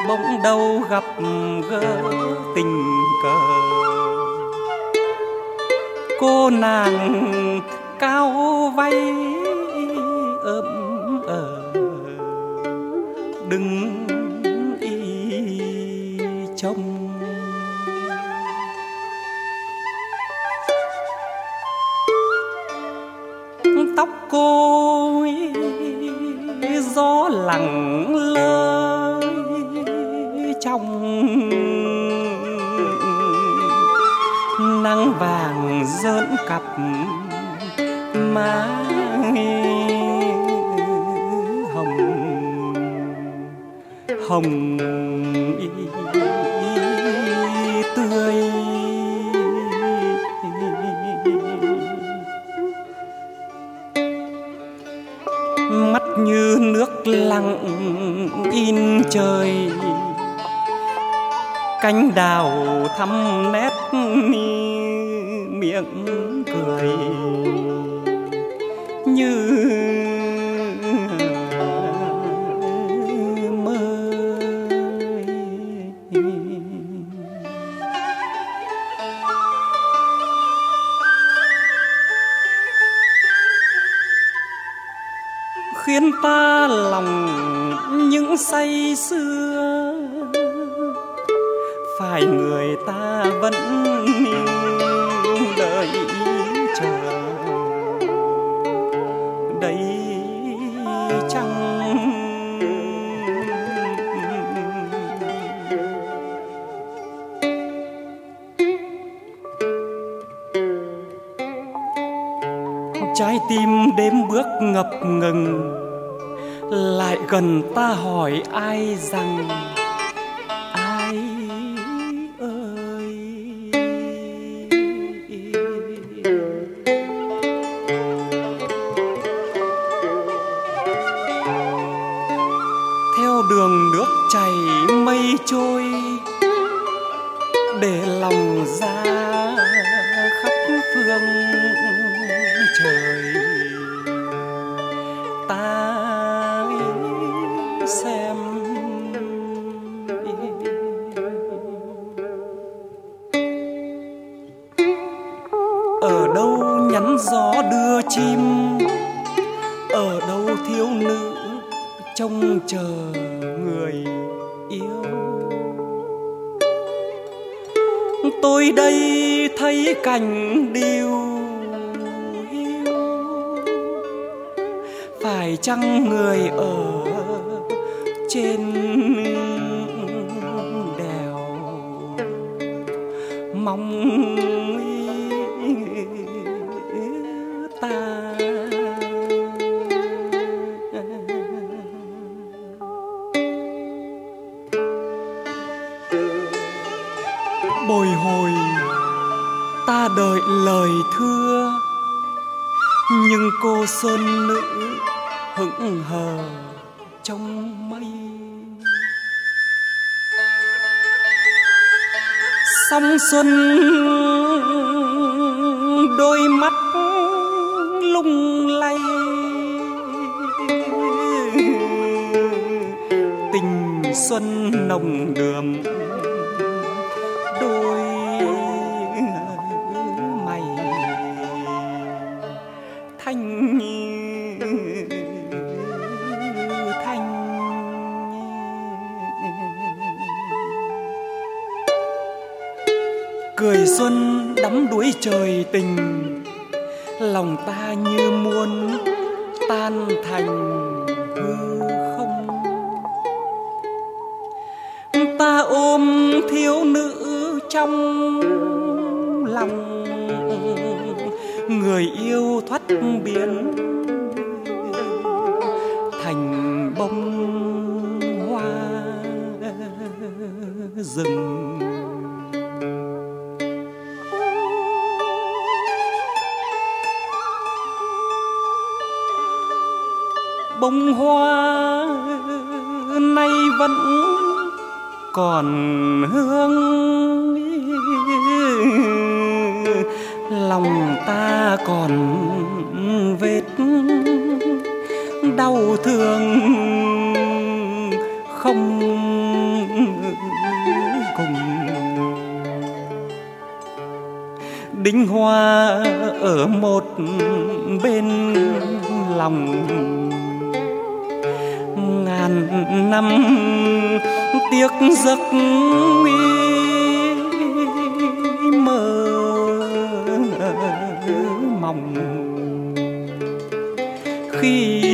bỗng đâu gặp gỡ tình cờ. Cô nàng cao vay ấm đứng y trông. Tóc cô gió lẳng lơ trong nắng vàng rỡn cặp má hồng hồng tươi. Mắt như nước lặng in trời, cánh đào thắm nét miệng cười như mơ. Khiến ta lòng những say sưa, phải người ta vẫn đợi chờ đấy chăng. Trái tim đêm bước ngập ngừng, lại gần ta hỏi ai rằng ai ơi. Theo đường nước chảy mây trôi, để lòng ra khắp phương trời. Ta xem ở đâu nhắn gió đưa chim, ở đâu thiếu nữ trông chờ người yêu. Tôi đây thấy cảnh điều hiu, phải chăng người ở trên đèo mong ta. Bồi hồi ta đợi lời thưa, nhưng cô sơn nữ hững hờ trong mây. Sóng xuân đôi mắt lung lay, tình xuân nồng đượm đôi mày thanh thanh. Cười xuân đắm đuối trời tình, lòng ta như muốn tan thành hư không. Ta ôm thiếu nữ trong lòng, người yêu thoát biến thành bông hoa rừng. Bông hoa nay vẫn còn hương, lòng ta còn vết đau thương không đinh hoa ở một bên lòng. Ngàn năm tiếc giấc mơ mộng, khi